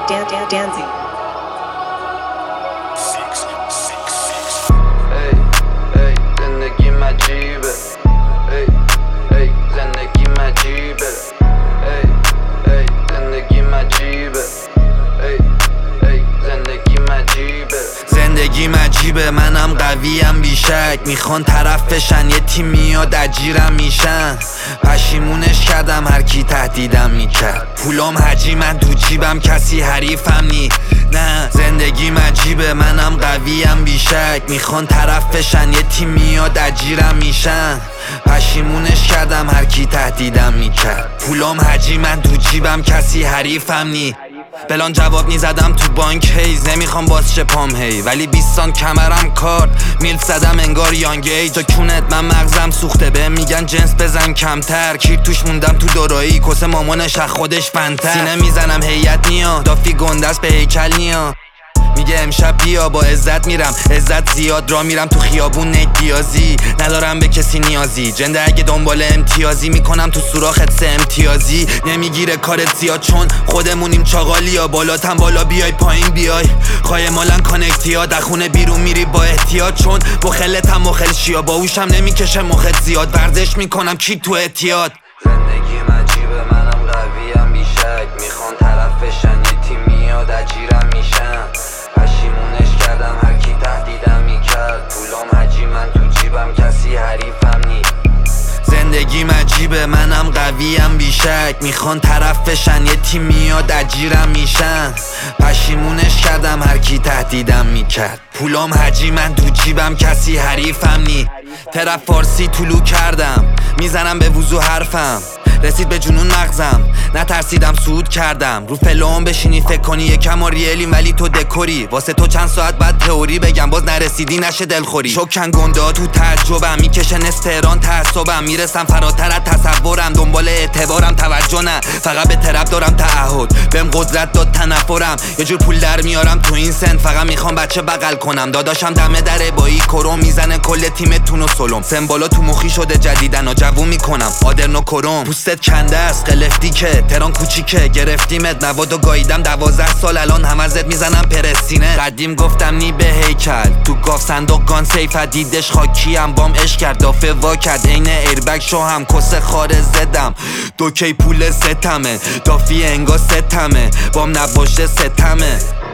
Dancing. زندگی مجیبه زندگی مجیبه زندگی مجیبه زندگی مجیبه زندگی مجیبه منم قویم بیشک میخوان طرف بشن یه تیم میاد اجیرم میشن پشیمونش کردم هر کی تهدیدم میکرد پولام حجی من تو جیبم کسی حریفم نی نه زندگی مجیبه منم قویم بیشک میخوان طرف بشن یه تیم میاد اجیرم میشن پشیمونش کردم هر کی تهدیدم میکرد پولام حجی من تو جیبم کسی حریفم نی بلان جواب میزدم تو بانک هیز نمیخوام باز پام هی ولی 20 سانت کمرم کارد میل زدم انگار یانگ ای تا کونت من مغزم سوخته به میگن جنس بزن کمتر کیر توش موندم تو دورایی کسه مامانش از خودش بنتر سینه میزنم هیئت نیا دافی گندست به هیکل نیا میگه امشب بیا با عزت میرم عزت زیاد را میرم تو خیابون نیازی ندارم به کسی نیازی جنده اگه دنبال امتیازی میکنم تو سوراخت سه امتیازی نمیگیره کارت زیاد چون خودمونیم چاقالیا بالاتم بالا بیای پایین بیای خواهی مالن کانکتیا در خونه بیرون میری با احتیاط چون مخلتم مخل شیا باهوشم نمیکشه مخت زیاد ورزش میکنم کی تو احتیاط زندگی مجیبه منم قویم بیشک میخوان طرف بشن یه تیم میاد اجیرم میشن پشیمونش کردم هر کی تهدیدم میکرد پولام حجی من تو جیبم کسی حریفم نی زندگی مجیبه منم قویم بیشک میخوان طرف بشن یه تیم میاد اجیرم میشن پشیمونش کردم هر کی تهدیدم میکرد پولام حجی من تو جیبم کسی حریفم نی طرف فارسی طلوع کردم میزنم به وضو حرفم رسید به جنون مغزم نترسیدم سود کردم رو فلوم بشینی فکر کنی یکم و ریلیم ولی تو دکوری واسه تو چند ساعت بعد تئوری بگم باز نرسیدی نشه دلخوری شکن گنده ها تو تعجبم میکشن استهران تعصبم میرسم فراتر از تصورم دنبال اعتبارم توجه نه فقط به طرف دارم تعهد بهم قدرت داد تنفرم یه جور پول در میارم تو این سن فقط میخوام بچه بغل کنم داداشم دمه دره با ای کروم میزنه کل تیمتون و سلم سمبالا تو مخی شده جدیدن و جوون میکنم آدرنو کروم پوستت کنده است قلفتی که تران کوچیکه گرفتیمت نواد و گاییدم 12 سال الان هم ازت میزنم پرستینه قدیم گفتم نی به هیکل تو گاف صندوق گان سیف دیدش خاکیم بام عشق کرد دافه وا کرد عین ایربگ شو هم کس خاره زدم دوکی پول ستمه دافی انگا ستمه بام نباشه ستمه